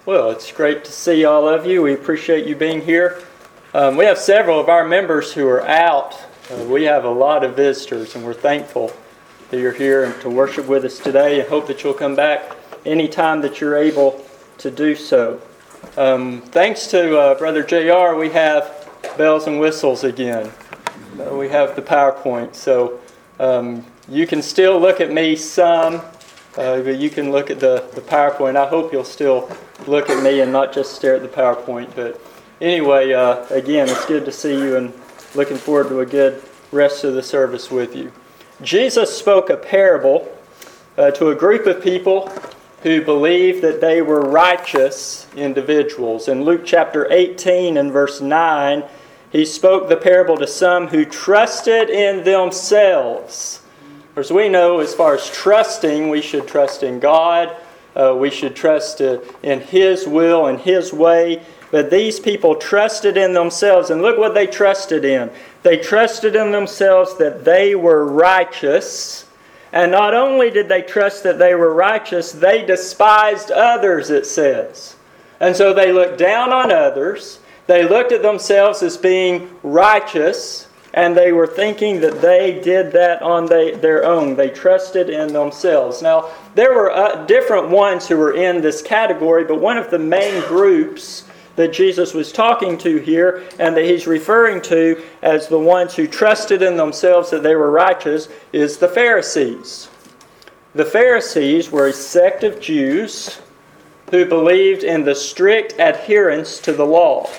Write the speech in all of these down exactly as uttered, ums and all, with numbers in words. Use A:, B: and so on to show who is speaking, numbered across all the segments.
A: Well, it's great to see all of you. We appreciate you being here. Um, we have several of our members who are out. Uh, we have a lot of visitors, and we're thankful that you're here and to worship with us today, and hope that you'll come back anytime that you're able to do so. Um, thanks to uh, Brother J R, we have bells and whistles again. Uh, we have the PowerPoint, so um, you can still look at me some. Uh, but you can look at the, the PowerPoint. I hope you'll still look at me and not just stare at the PowerPoint. But anyway, uh, again, it's good to see you and looking forward to a good rest of the service with you. Jesus spoke a parable uh, to a group of people who believed that they were righteous individuals. In Luke chapter eighteen and verse nine, he spoke the parable to some who trusted in themselves. As we know, as far as trusting, we should trust in God. Uh, we should trust uh, in His will and His way. But these people trusted in themselves. And look what they trusted in. They trusted in themselves that they were righteous. And not only did they trust that they were righteous, they despised others, it says. And so they looked down on others. They looked at themselves as being righteous. And they were thinking that they did that on they, their own. They trusted in themselves. Now, there were uh, different ones who were in this category, but one of the main groups that Jesus was talking to here and that He's referring to as the ones who trusted in themselves that they were righteous is the Pharisees. The Pharisees were a sect of Jews who believed in the strict adherence to the law.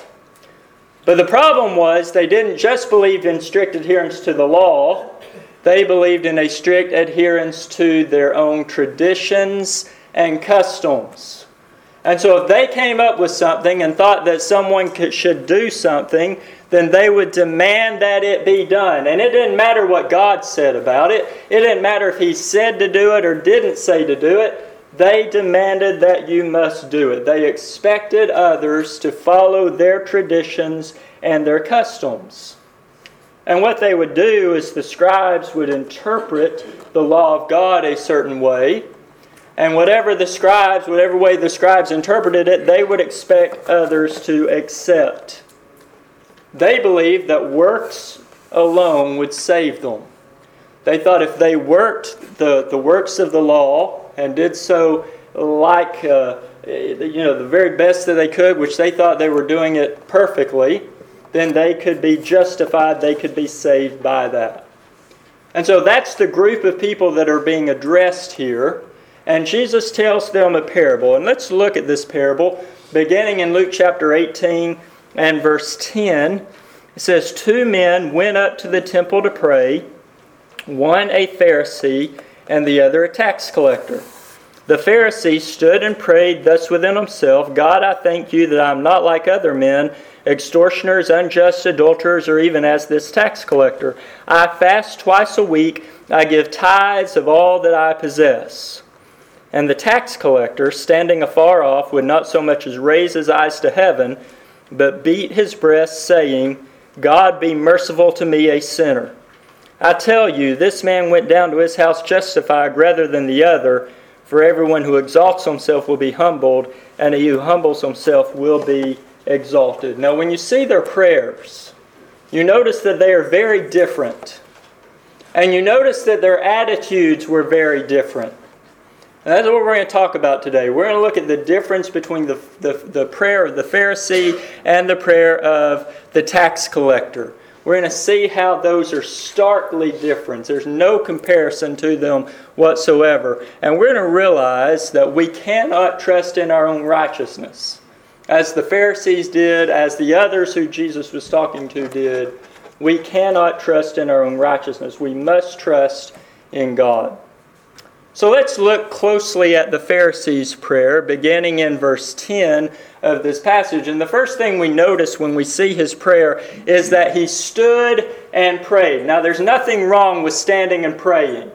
A: But the problem was they didn't just believe in strict adherence to the law. They believed in a strict adherence to their own traditions and customs. And so if they came up with something and thought that someone could, should do something, then they would demand that it be done. And it didn't matter what God said about it. It didn't matter if He said to do it or didn't say to do it. They demanded that you must do it. They expected others to follow their traditions and their customs. And what they would do is the scribes would interpret the law of God a certain way. And whatever the scribes, whatever way the scribes interpreted it, they would expect others to accept. They believed that works alone would save them. They thought if they worked the, the works of the law and did so like uh, you know the very best that they could, which they thought they were doing it perfectly, then they could be justified, they could be saved by that. And so that's the group of people that are being addressed here. And Jesus tells them a parable. And let's look at this parable beginning in Luke chapter eighteen and verse ten. It says, "Two men went up to the temple to pray, one a Pharisee and the other a tax collector. The Pharisee stood and prayed thus within himself, God, I thank you that I am not like other men, extortioners, unjust, adulterers, or even as this tax collector. I fast twice a week. I give tithes of all that I possess. And the tax collector, standing afar off, would not so much as raise his eyes to heaven, but beat his breast, saying, God, be merciful to me, a sinner. I tell you, this man went down to his house justified rather than the other. For everyone who exalts himself will be humbled, and he who humbles himself will be exalted." Now, when you see their prayers, you notice that they are very different. And you notice that their attitudes were very different. And that's what we're going to talk about today. We're going to look at the difference between the, the, the prayer of the Pharisee and the prayer of the tax collector. We're going to see how those are starkly different. There's no comparison to them whatsoever. And we're going to realize that we cannot trust in our own righteousness. As the Pharisees did, as the others who Jesus was talking to did, we cannot trust in our own righteousness. We must trust in God. So let's look closely at the Pharisees' prayer, beginning in verse ten of this passage. And the first thing we notice when we see his prayer is that he stood and prayed. Now, there's nothing wrong with standing and praying.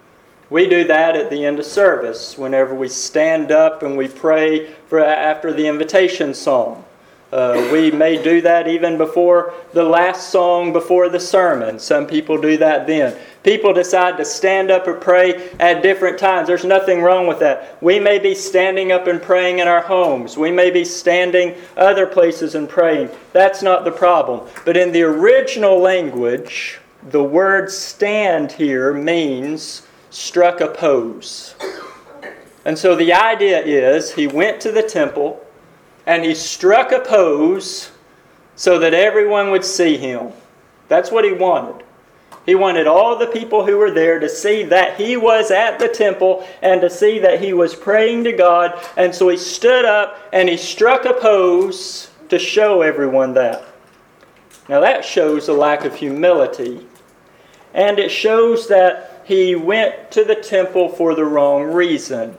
A: We do that at the end of service, whenever we stand up and we pray for after the invitation song. Uh, we may do that even before the last song before the sermon. Some people do that then. People decide to stand up and pray at different times. There's nothing wrong with that. We may be standing up and praying in our homes. We may be standing other places and praying. That's not the problem. But in the original language, the word stand here means struck a pose. And so the idea is he went to the temple and he struck a pose so that everyone would see him. That's what he wanted. He wanted all the people who were there to see that he was at the temple and to see that he was praying to God. And so he stood up and he struck a pose to show everyone that. Now that shows a lack of humility. And it shows that he went to the temple for the wrong reason.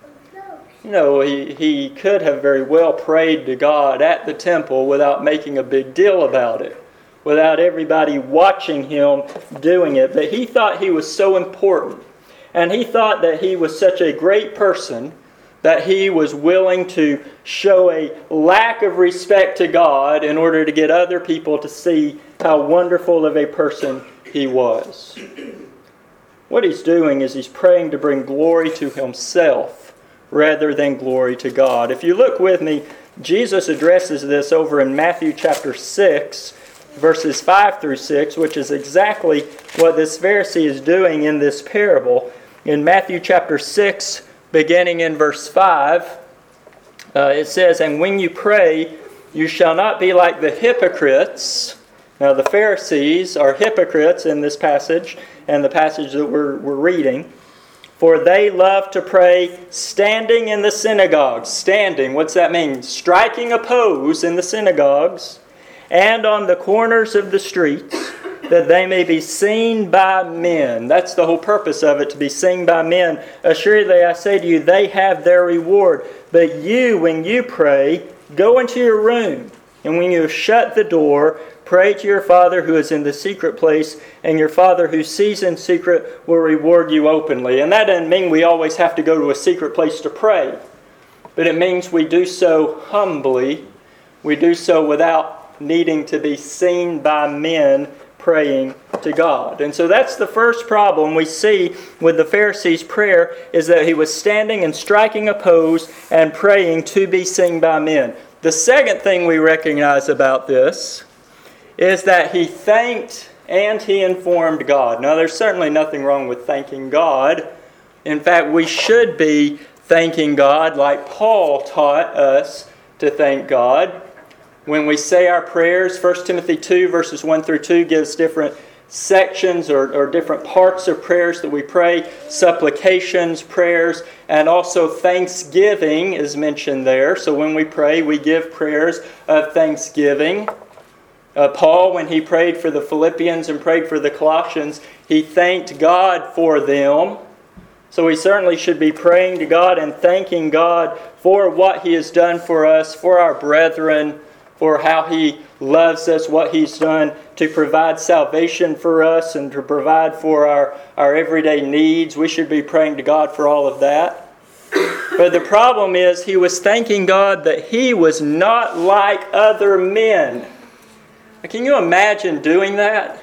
A: You know, he, he could have very well prayed to God at the temple without making a big deal about it, without everybody watching him doing it. But he thought he was so important, and he thought that he was such a great person that he was willing to show a lack of respect to God in order to get other people to see how wonderful of a person he was. What he's doing is he's praying to bring glory to himself rather than glory to God. If you look with me, Jesus addresses this over in Matthew chapter six, verses five through six, which is exactly what this Pharisee is doing in this parable. In Matthew chapter six, beginning in verse five, uh, it says, "And when you pray, you shall not be like the hypocrites." Now the Pharisees are hypocrites in this passage, and the passage that we're, we're reading. "For they love to pray standing in the synagogues." Standing, what's that mean? Striking a pose in the synagogues, "and on the corners of the streets, that they may be seen by men." That's the whole purpose of it, to be seen by men. "Assuredly, I say to you, they have their reward. But you, when you pray, go into your room, and when you have shut the door, pray to your Father who is in the secret place, and your Father who sees in secret will reward you openly." And that doesn't mean we always have to go to a secret place to pray. But it means we do so humbly. We do so without needing to be seen by men praying to God. And so that's the first problem we see with the Pharisee's prayer, is that he was standing and striking a pose and praying to be seen by men. The second thing we recognize about this is that he thanked and he informed God. Now, there's certainly nothing wrong with thanking God. In fact, we should be thanking God like Paul taught us to thank God. When we say our prayers, First Timothy two, verses one through two gives different sections or, or different parts of prayers that we pray. Supplications, prayers, and also thanksgiving is mentioned there. So when we pray, we give prayers of thanksgiving. Uh, Paul, when he prayed for the Philippians and prayed for the Colossians, he thanked God for them. So we certainly should be praying to God and thanking God for what He has done for us, for our brethren, for how He loves us, what He's done to provide salvation for us and to provide for our, our everyday needs. We should be praying to God for all of that. But the problem is he was thanking God that he was not like other men. Can you imagine doing that?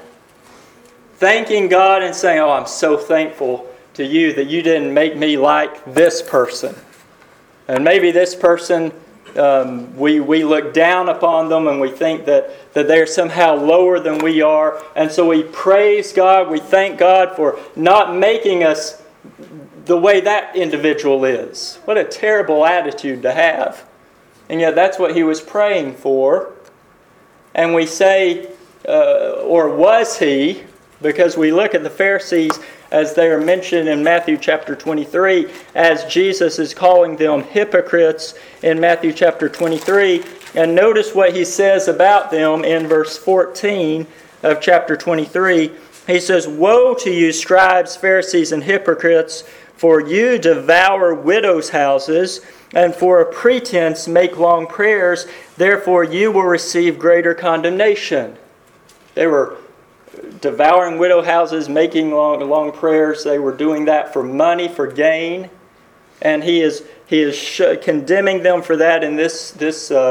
A: Thanking God and saying, "Oh, I'm so thankful to you that you didn't make me like this person." And maybe this person, um, we, we look down upon them and we think that, that they're somehow lower than we are. And so we praise God, we thank God for not making us the way that individual is. What a terrible attitude to have. And yet that's what he was praying for. And we say, uh, or was he, because we look at the Pharisees as they are mentioned in Matthew chapter twenty-three, as Jesus is calling them hypocrites in Matthew chapter twenty-three. And notice what he says about them in verse fourteen of chapter twenty-three. He says, "Woe to you, scribes, Pharisees, and hypocrites, for you devour widows' houses, and for a pretense make long prayers, therefore you will receive greater condemnation." They were devouring widow houses, making long, long prayers. They were doing that for money, for gain. And he is he is sh- condemning them for that in this, this uh,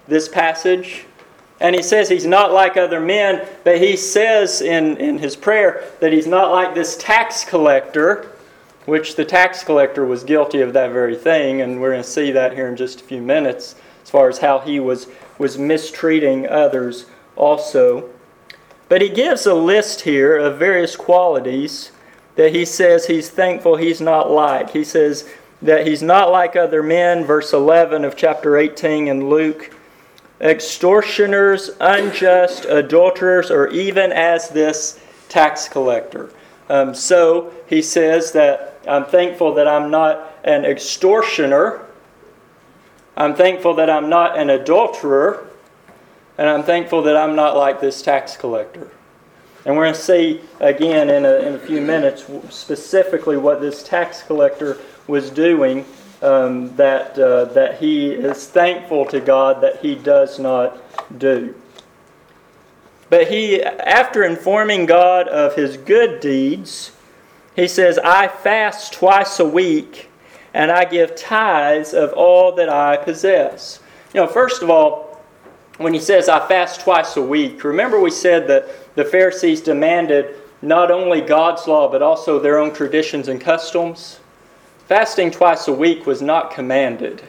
A: this passage. And he says he's not like other men, but he says in, in his prayer that he's not like this tax collector, which the tax collector was guilty of that very thing, and we're going to see that here in just a few minutes, as far as how he was, was mistreating others also. But he gives a list here of various qualities that he says he's thankful he's not like. He says that he's not like other men, verse eleven of chapter eighteen in Luke, extortioners, unjust, adulterers, or even as this tax collector. Um, so he says that I'm thankful that I'm not an extortioner. I'm thankful that I'm not an adulterer. And I'm thankful that I'm not like this tax collector. And we're going to see again in a, in a few minutes specifically what this tax collector was doing, um, that, uh, that he is thankful to God that he does not do. But he, after informing God of his good deeds, he says, I fast twice a week, and I give tithes of all that I possess. You know, first of all, when he says, I fast twice a week, remember we said that the Pharisees demanded not only God's law, but also their own traditions and customs. Fasting twice a week was not commanded.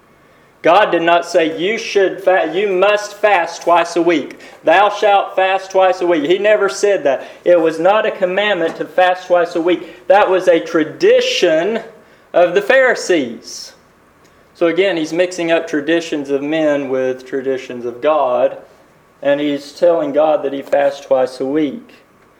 A: God did not say, you should fa- you must fast twice a week. Thou shalt fast twice a week. He never said that. It was not a commandment to fast twice a week. That was a tradition of the Pharisees. So again, he's mixing up traditions of men with traditions of God. And he's telling God that he fasts twice a week.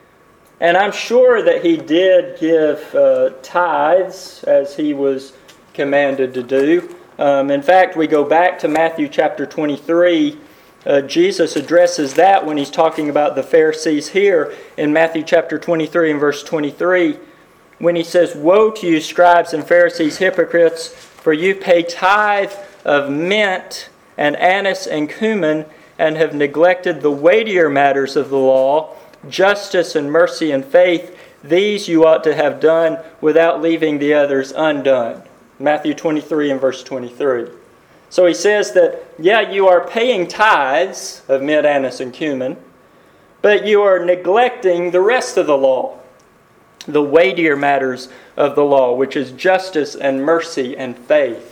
A: And I'm sure that he did give uh, tithes as he was commanded to do. Um, in fact, we go back to Matthew chapter twenty-three. Uh, Jesus addresses that when he's talking about the Pharisees here in Matthew chapter twenty-three and verse twenty-three. When he says, Woe to you, scribes and Pharisees, hypocrites, for you pay tithe of mint and anise and cumin, and have neglected the weightier matters of the law, justice and mercy and faith. These you ought to have done without leaving the others undone. Matthew twenty-three and verse twenty-three. So he says that, yeah, you are paying tithes of mint, anise, and cumin, but you are neglecting the rest of the law, the weightier matters of the law, which is justice and mercy and faith.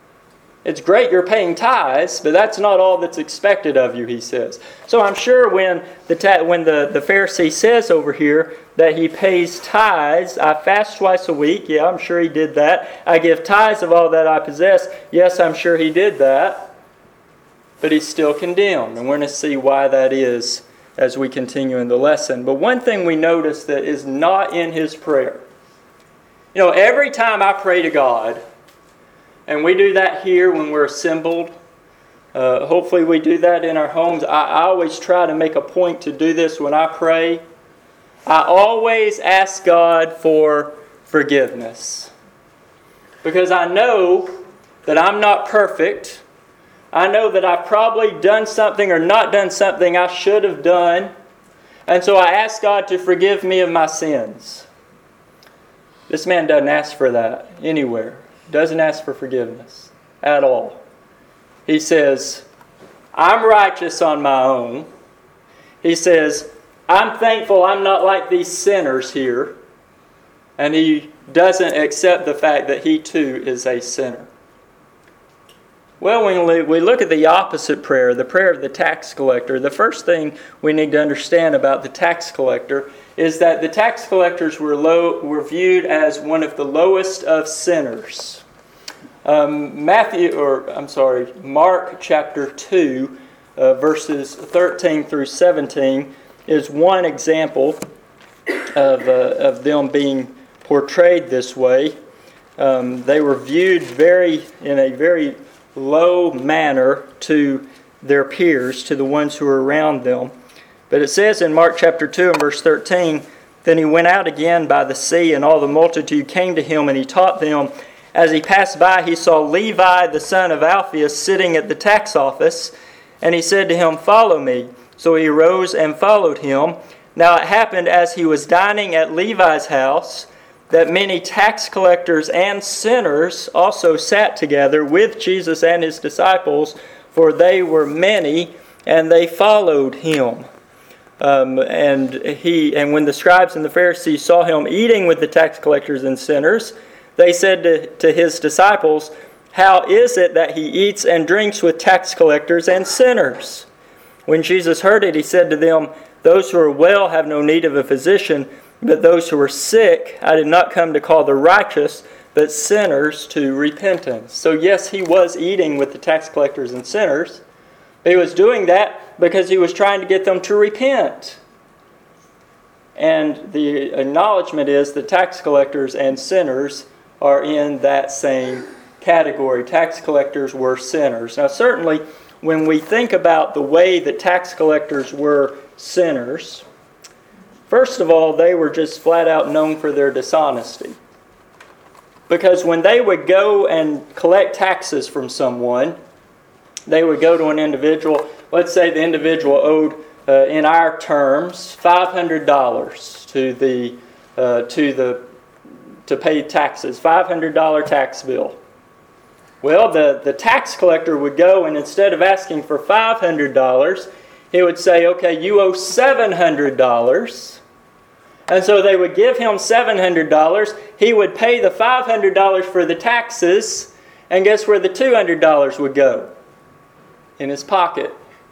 A: It's great you're paying tithes, but that's not all that's expected of you, he says. So I'm sure when the ta- when the, the Pharisee says over here that he pays tithes, I fast twice a week, yeah, I'm sure he did that. I give tithes of all that I possess, yes, I'm sure he did that. But he's still condemned, and we're going to see why that is as we continue in the lesson. But one thing we notice that is not in his prayer. You know, every time I pray to God, and we do that here when we're assembled. Uh, hopefully we do that in our homes. I, I always try to make a point to do this when I pray. I always ask God for forgiveness. Because I know that I'm not perfect. I know that I've probably done something or not done something I should have done. And so I ask God to forgive me of my sins. This man doesn't ask for that anywhere. Doesn't ask for forgiveness at all. He says, I'm righteous on my own. He says, I'm thankful I'm not like these sinners here. And he doesn't accept the fact that he too is a sinner. Well, when we look at the opposite prayer, the prayer of the tax collector, the first thing we need to understand about the tax collector is that the tax collectors were low, were viewed as one of the lowest of sinners. Um, Matthew, or I'm sorry, Mark chapter two, uh, verses thirteen through seventeen, is one example of uh, of them being portrayed this way. Um, they were viewed very in a very low manner to their peers, to the ones who were around them. But it says in Mark chapter two and verse thirteen, Then he went out again by the sea, and all the multitude came to him, and he taught them. As he passed by, he saw Levi, the son of Alphaeus, sitting at the tax office, and he said to him, Follow me. So he arose and followed him. Now it happened as he was dining at Levi's house, that many tax collectors and sinners also sat together with Jesus and his disciples, for they were many, and they followed him. Um, and he, and when the scribes and the Pharisees saw him eating with the tax collectors and sinners, they said to, to his disciples, "How is it that he eats and drinks with tax collectors and sinners?" When Jesus heard it, he said to them, "Those who are well have no need of a physician, but those who are sick. I did not come to call the righteous, but sinners to repentance." So yes, he was eating with the tax collectors and sinners. He was doing that because he was trying to get them to repent. And the acknowledgement is that tax collectors and sinners are in that same category. Tax collectors were sinners. Now certainly, when we think about the way that tax collectors were sinners, first of all, they were just flat out known for their dishonesty. Because when they would go and collect taxes from someone, they would go to an individual. Let's say the individual owed, uh, in our terms, five hundred dollars to the uh, to the to pay taxes, five hundred dollars tax bill. Well, the, the tax collector would go, and instead of asking for five hundred dollars, he would say, "Okay, you owe seven hundred dollars." And so they would give him seven hundred dollars. He would pay the five hundred dollars for the taxes, and guess where the two hundred dollars would go? In his pocket.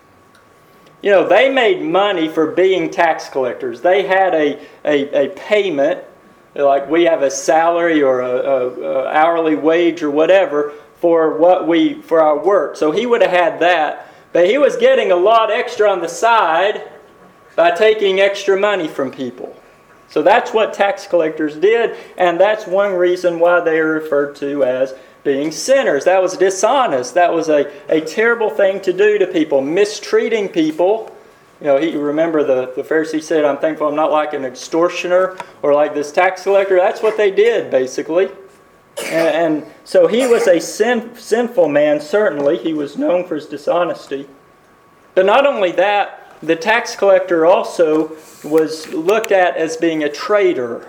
A: You know, they made money for being tax collectors. They had a, a, a payment, like we have a salary or a, a, a hourly wage or whatever for what we for our work. So he would have had that, but he was getting a lot extra on the side by taking extra money from people. So that's what tax collectors did, and that's one reason why they are referred to as being sinners. That was dishonest. That was a, a terrible thing to do to people, mistreating people. You know, he, remember the, the Pharisee said, "I'm thankful I'm not like an extortioner or like this tax collector." That's what they did, basically. And, and so he was a sin, sinful man, certainly. He was known for his dishonesty. But not only that, the tax collector also was looked at as being a traitor.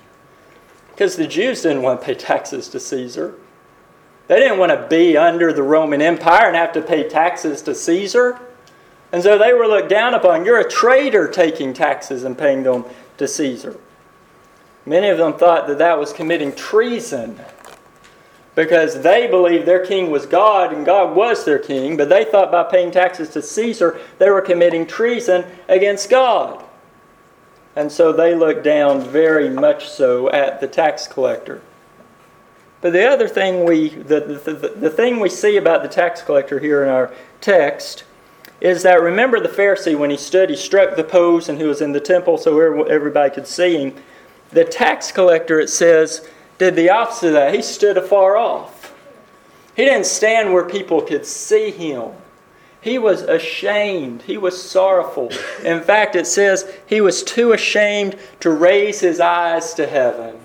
A: Because the Jews didn't want to pay taxes to Caesar. They didn't want to be under the Roman Empire and have to pay taxes to Caesar. And so they were looked down upon. You're a traitor taking taxes and paying them to Caesar. Many of them thought that that was committing treason because they believed their king was God and God was their king, but they thought by paying taxes to Caesar they were committing treason against God. And so they looked down very much so at the tax collector. But the other thing we, the, the, the, the thing we see about the tax collector here in our text is that, remember the Pharisee, when he stood, he struck the post and he was in the temple so everybody could see him. The tax collector, it says, did the opposite of that. He stood afar off. He didn't stand where people could see him. He was ashamed. He was sorrowful. In fact, it says he was too ashamed to raise his eyes to heaven.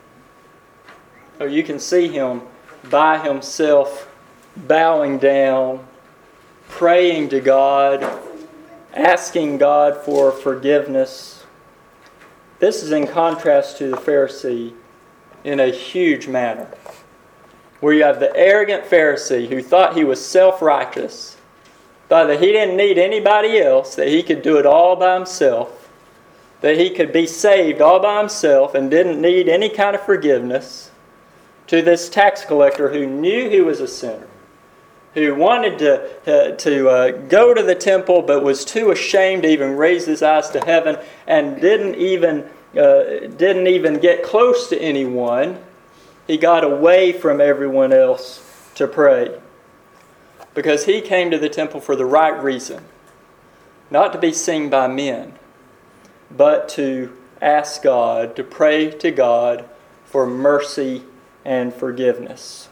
A: Oh, you can see him by himself, bowing down, praying to God, asking God for forgiveness. This is in contrast to the Pharisee in a huge manner, where you have the arrogant Pharisee who thought he was self-righteous, thought that he didn't need anybody else, that he could do it all by himself, that he could be saved all by himself and didn't need any kind of forgiveness, to this tax collector who knew he was a sinner, who wanted to, uh, to uh, go to the temple but was too ashamed to even raise his eyes to heaven and didn't even, uh, didn't even get close to anyone. He got away from everyone else to pray because he came to the temple for the right reason, not to be seen by men, but to ask God, to pray to God for mercy and forgiveness.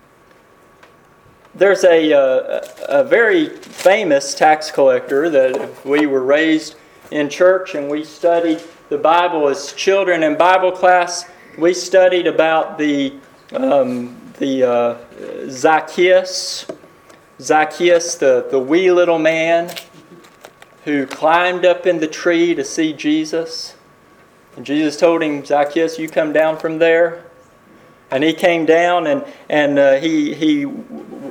A: There's a, a, a very famous tax collector that if we were raised in church and we studied the Bible as children in Bible class, we studied about the um, the uh, Zacchaeus, Zacchaeus, the, the wee little man who climbed up in the tree to see Jesus. And Jesus told him, "Zacchaeus, you come down from there." And he came down and and uh, he he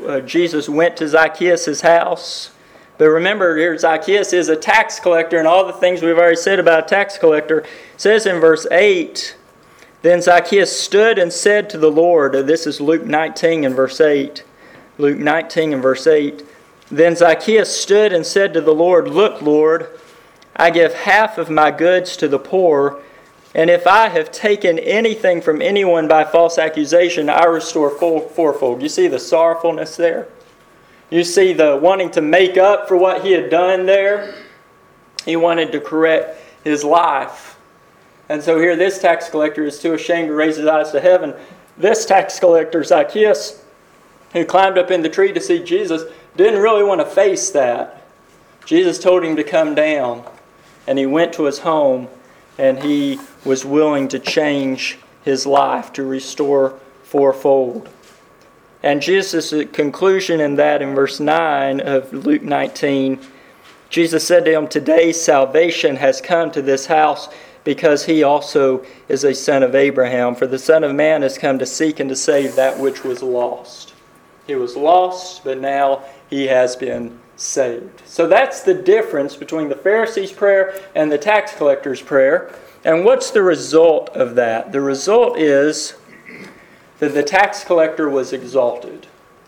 A: uh, Jesus went to Zacchaeus' house. But remember, here Zacchaeus is a tax collector, and all the things we've already said about a tax collector. It says in verse eight, then Zacchaeus stood and said to the Lord, this is Luke nineteen and verse eight, Luke nineteen and verse eight, then Zacchaeus stood and said to the Lord, look, Lord, I give half of my goods to the poor, and if I have taken anything from anyone by false accusation, I restore full, fourfold. You see the sorrowfulness there? You see the wanting to make up for what he had done there? He wanted to correct his life. And so here this tax collector is too ashamed to raise his eyes to heaven. This tax collector, Zacchaeus, who climbed up in the tree to see Jesus, didn't really want to face that. Jesus told him to come down. And he went to his home, and he was willing to change his life, to restore fourfold. And Jesus' conclusion in that, in verse nine of Luke nineteen, Jesus said to him, today salvation has come to this house, because he also is a son of Abraham. For the Son of Man has come to seek and to save that which was lost. He was lost, but now he has been saved. So that's the difference between the Pharisees' prayer and the tax collector's prayer. And what's the result of that? The result is that the tax collector was exalted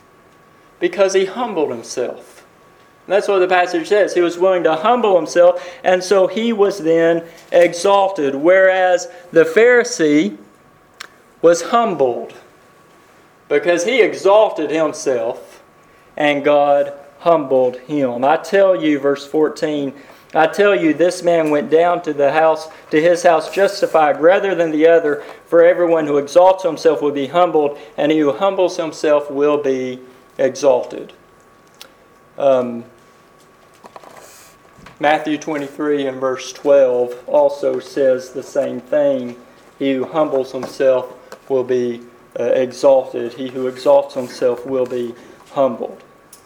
A: because he humbled himself. And that's what the passage says. He was willing to humble himself, and so he was then exalted. Whereas the Pharisee was humbled because he exalted himself and God humbled him. I tell you, verse fourteen, I tell you, this man went down to the house, to his house justified rather than the other. For everyone who exalts himself will be humbled, and he who humbles himself will be exalted. Um, Matthew twenty-three and verse twelve also says the same thing. He who humbles himself will be uh, exalted. He who exalts himself will be humbled.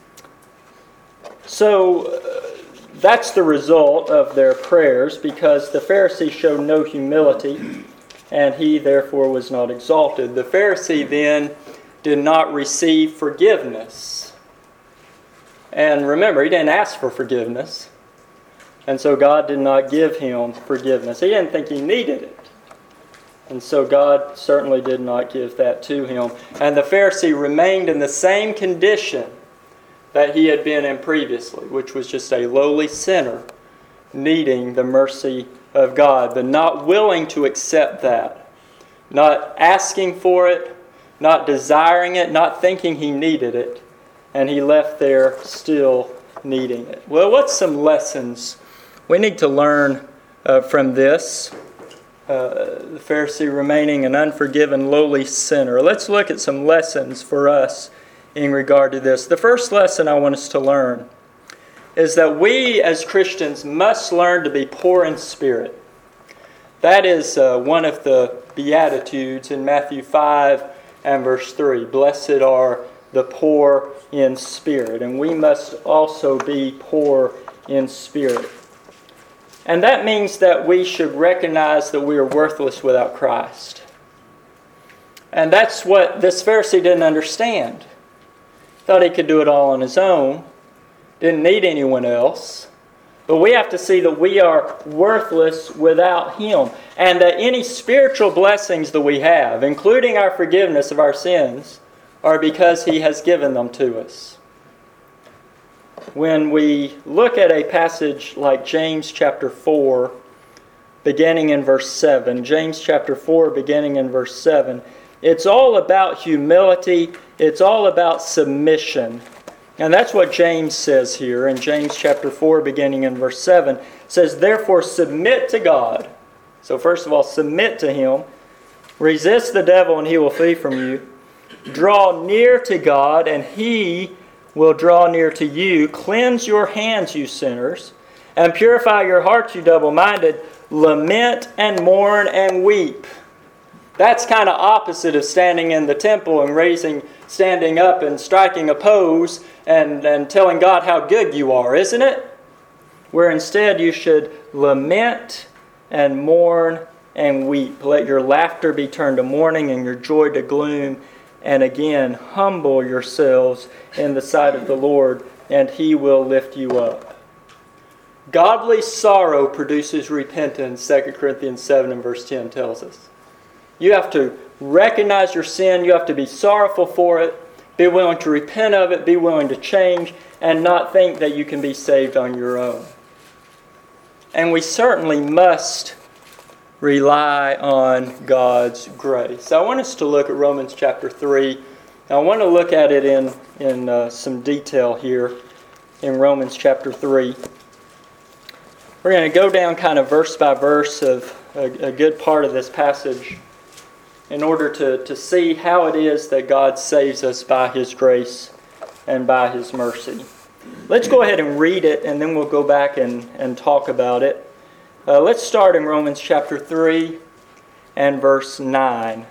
A: So uh, that's the result of their prayers, because the Pharisee showed no humility, and he therefore was not exalted. The Pharisee then did not receive forgiveness. And remember, he didn't ask for forgiveness. And so God did not give him forgiveness. He didn't think he needed it. And so God certainly did not give that to him. And the Pharisee remained in the same condition that he had been in previously, which was just a lowly sinner needing the mercy of God, but not willing to accept that, not asking for it, not desiring it, not thinking he needed it, and he left there still needing it. Well, what's some lessons we need to learn uh, from this? Uh, the Pharisee remaining an unforgiven, lowly sinner. Let's look at some lessons for us in regard to this. The first lesson I want us to learn is that we as Christians must learn to be poor in spirit. That is uh, one of the Beatitudes in Matthew five and verse three. Blessed are the poor in spirit. And we must also be poor in spirit. And that means that we should recognize that we are worthless without Christ. And that's what this Pharisee didn't understand. Thought he could do it all on his own. Didn't need anyone else. But we have to see that we are worthless without Him. And that any spiritual blessings that we have, including our forgiveness of our sins, are because He has given them to us. When we look at a passage like James chapter four, beginning in verse seven, James chapter four, beginning in verse seven, it's all about humility. It's all about submission. And that's what James says here in James chapter four, beginning in verse seven. It says, therefore submit to God. So first of all, submit to Him. Resist the devil and he will flee from you. Draw near to God and He will draw near to you. Cleanse your hands, you sinners, and purify your hearts, you double-minded. Lament and mourn and weep. That's kind of opposite of standing in the temple and raising, standing up and striking a pose and, and telling God how good you are, isn't it? Where instead you should lament and mourn and weep. Let your laughter be turned to mourning and your joy to gloom. and again, humble yourselves in the sight of the Lord, and He will lift you up. Godly sorrow produces repentance, Second Corinthians seven and verse ten tells us. You have to recognize your sin. You have to be sorrowful for it. Be willing to repent of it. Be willing to change, and not think that you can be saved on your own. And we certainly must rely on God's grace. I want us to look at Romans chapter three. I want to look at it in, in uh, some detail here in Romans chapter three. We're going to go down kind of verse by verse of a, a good part of this passage in order to, to see how it is that God saves us by His grace and by His mercy. Let's go ahead and read it, and then we'll go back and, and talk about it. Uh, let's start in Romans chapter three and verse nine.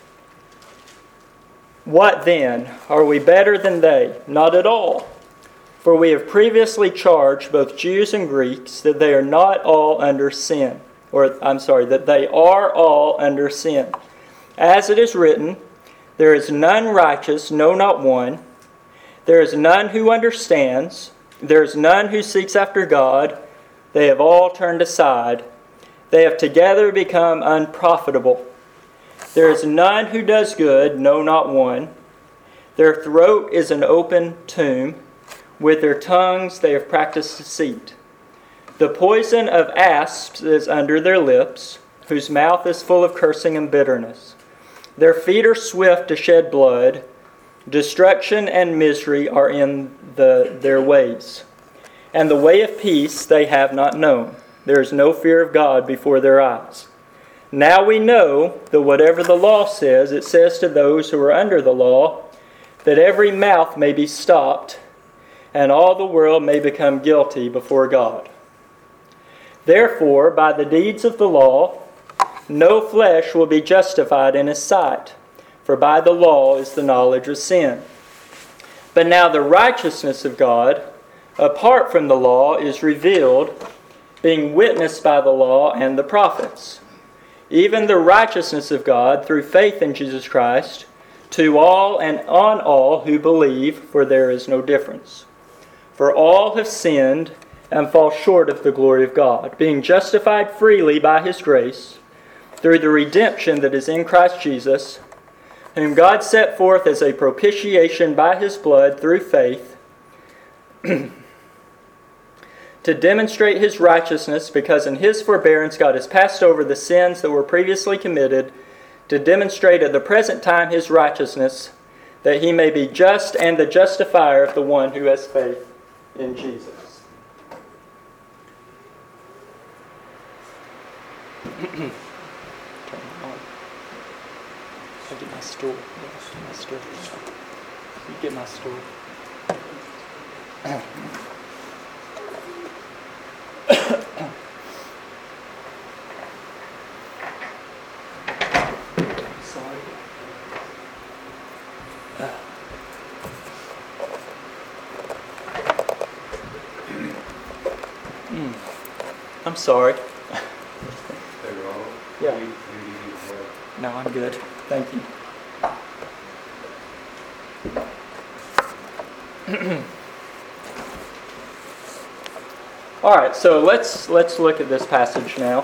A: What then? Are we better than they? Not at all. For we have previously charged both Jews and Greeks that they are not all under sin. Or, I'm sorry, that they are all under sin. As it is written, there is none righteous, no, not one. There is none who understands. There is none who seeks after God. They have all turned aside. They have together become unprofitable. There is none who does good, no, not one. Their throat is an open tomb. With their tongues they have practiced deceit. The poison of asps is under their lips, whose mouth is full of cursing and bitterness. Their feet are swift to shed blood. Destruction and misery are in the, their ways. And the way of peace they have not known. There is no fear of God before their eyes. Now we know that whatever the law says, it says to those who are under the law, that every mouth may be stopped, and all the world may become guilty before God. Therefore, by the deeds of the law, no flesh will be justified in His sight, for by the law is the knowledge of sin. But now the righteousness of God, apart from the law, is revealed, being witnessed by the law and the prophets, even the righteousness of God through faith in Jesus Christ, to all and on all who believe, for there is no difference. For all have sinned and fall short of the glory of God, being justified freely by His grace, through the redemption that is in Christ Jesus, whom God set forth as a propitiation by His blood through faith, to demonstrate His righteousness, because in His forbearance God has passed over the sins that were previously committed, to demonstrate at the present time His righteousness, that He may be just and the justifier of the one who has faith in Jesus. I'll get my stool. My stool. You get my stool. Sorry. Mm. I'm sorry. Yeah. No, I'm good. Thank you. All right, so let's let's look at this passage now.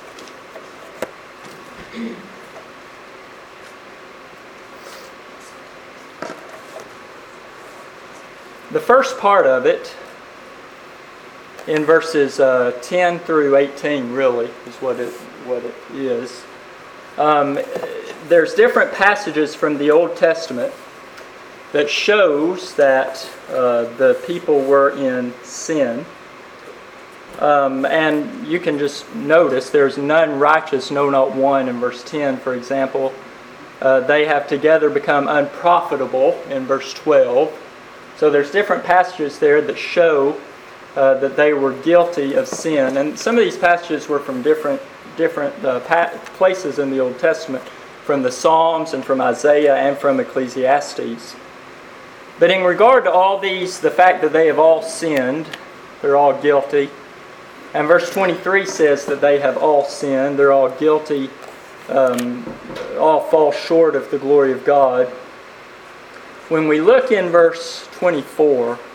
A: The first part of it, in verses uh, ten through eighteen, really is what it what it is. Um, there's different passages from the Old Testament that shows that uh, the people were in sin. Um, and you can just notice there's none righteous, no, not one, in verse ten, for example. Uh, they have together become unprofitable in verse twelve. So there's different passages there that show uh, that they were guilty of sin. And some of these passages were from different different uh, pa- places in the Old Testament, from the Psalms and from Isaiah and from Ecclesiastes. But in regard to all these, the fact that they have all sinned, they're all guilty. And verse twenty-three says that they have all sinned, they're all guilty, um, all fall short of the glory of God. when we look in verse twenty-four, it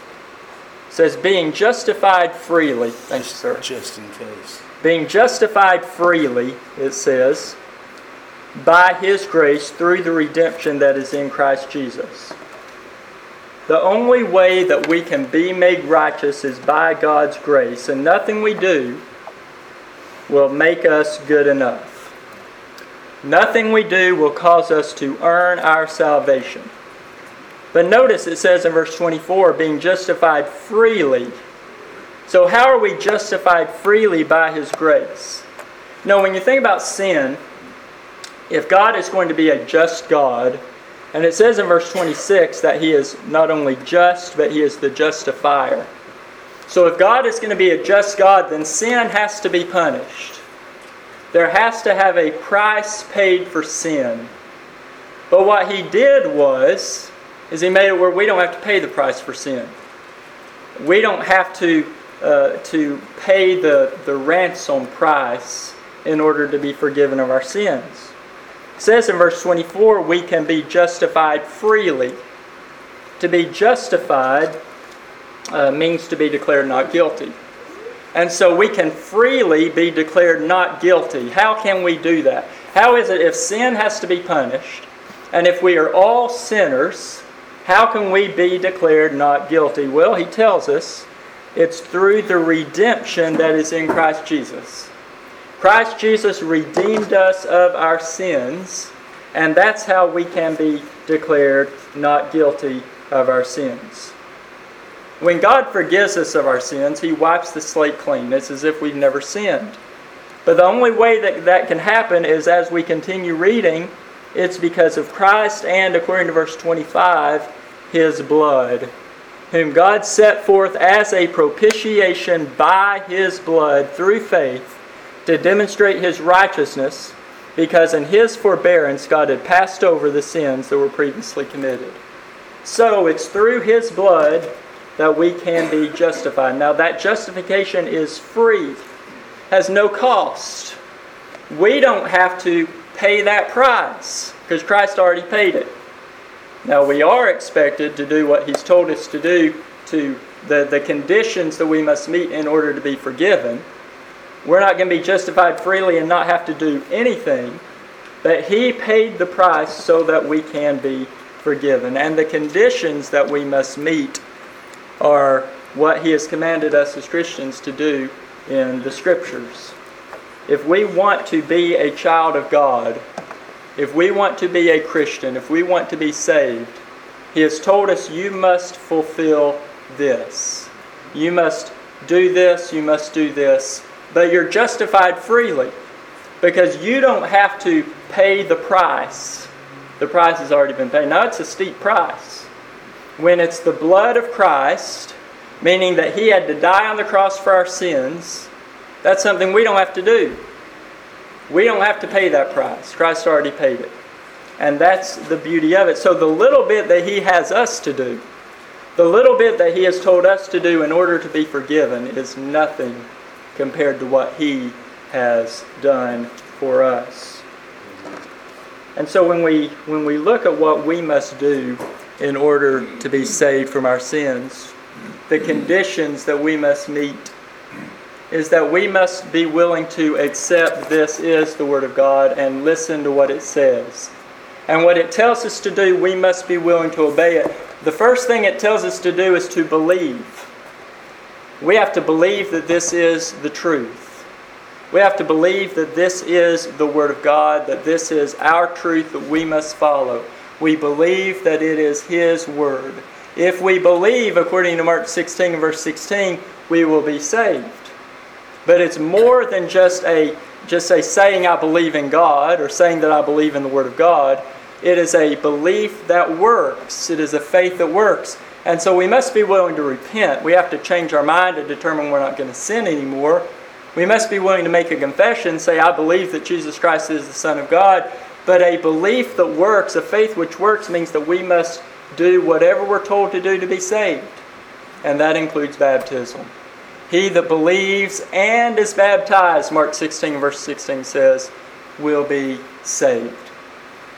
A: says, being justified freely. Thank you, sir.
B: Just in case.
A: Being justified freely, it says, by His grace through the redemption that is in Christ Jesus. The only way that we can be made righteous is by God's grace, and nothing we do will make us good enough. Nothing we do will cause us to earn our salvation. But notice it says in verse twenty-four, being justified freely. So how are we justified freely by His grace? Now, when you think about sin, if God is going to be a just God, and it says in verse twenty-six that He is not only just, but He is the justifier. So if God is going to be a just God, then sin has to be punished. There has to have a price paid for sin. But what He did was, is He made it where we don't have to pay the price for sin. We don't have to uh, to pay the, the ransom price in order to be forgiven of our sins. It says in verse twenty-four, we can be justified freely. To be justified uh, means to be declared not guilty. And so we can freely be declared not guilty. How can we do that? How is it if sin has to be punished, and if we are all sinners, how can we be declared not guilty? Well, He tells us it's through the redemption that is in Christ Jesus. Christ Jesus redeemed us of our sins, and that's how we can be declared not guilty of our sins. When God forgives us of our sins, He wipes the slate clean. It's as if we've never sinned. But the only way that that can happen is as we continue reading, it's because of Christ and, according to verse twenty-five, His blood, whom God set forth as a propitiation by His blood through faith to demonstrate His righteousness, because in His forbearance God had passed over the sins that were previously committed. So it's through His blood that we can be justified. Now that justification is free, has no cost. We don't have to pay that price because Christ already paid it. Now we are expected to do what He's told us to do, to the, the conditions that we must meet in order to be forgiven. We're not going to be justified freely and not have to do anything, but He paid the price so that we can be forgiven. And the conditions that we must meet are what He has commanded us as Christians to do in the Scriptures. If we want to be a child of God, if we want to be a Christian, if we want to be saved, He has told us you must fulfill this. You must do this, you must do this. But you're justified freely because you don't have to pay the price. The price has already been paid. Now it's a steep price. When it's the blood of Christ, meaning that He had to die on the cross for our sins, that's something we don't have to do. We don't have to pay that price. Christ already paid it. And that's the beauty of it. So the little bit that He has us to do, the little bit that He has told us to do in order to be forgiven is nothing compared to what He has done for us. And so when we when we look at what we must do in order to be saved from our sins, the conditions that we must meet is that we must be willing to accept this is the Word of God and listen to what it says. And what it tells us to do, we must be willing to obey it. The first thing it tells us to do is to believe. We have to believe that this is the truth. We have to believe that this is the Word of God, that this is our truth that we must follow. We believe that it is His Word. If we believe, according to Mark sixteen and verse sixteen, we will be saved. But it's more than just a just a saying I believe in God or saying that I believe in the Word of God. It is a belief that works. It is a faith that works. And so we must be willing to repent. We have to change our mind to determine we're not going to sin anymore. We must be willing to make a confession, say I believe that Jesus Christ is the Son of God. But a belief that works, a faith which works, means that we must do whatever we're told to do to be saved. And that includes baptism. He that believes and is baptized, Mark sixteen verse sixteen says, will be saved.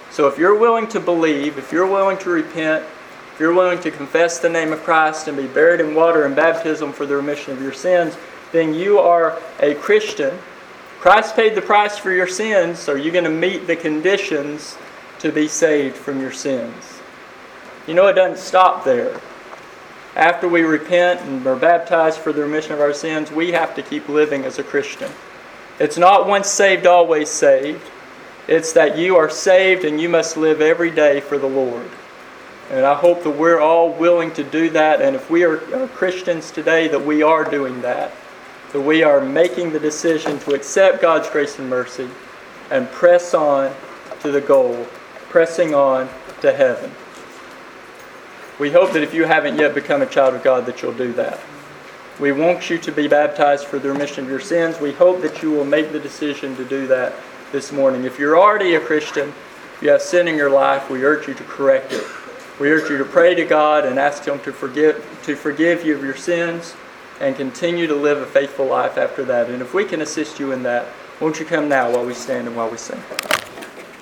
A: So if you're willing to believe, if you're willing to repent, if you're willing to confess the name of Christ and be buried in water and baptism for the remission of your sins, then you are a Christian. Christ paid the price for your sins, so you're going to meet the conditions to be saved from your sins. You know, it doesn't stop there. After we repent and are baptized for the remission of our sins, we have to keep living as a Christian. It's not once saved, always saved. It's that you are saved and you must live every day for the Lord. And I hope that we're all willing to do that. And if we are Christians today, that we are doing that. That we are making the decision to accept God's grace and mercy and press on to the goal, pressing on to heaven. We hope that if you haven't yet become a child of God, that you'll do that. We want you to be baptized for the remission of your sins. We hope that you will make the decision to do that this morning. If you're already a Christian, if you have sin in your life, we urge you to correct it. We urge you to pray to God and ask Him to forgive, to forgive you of your sins and continue to live a faithful life after that. And if we can assist you in that, won't you come now while we stand and while we sing?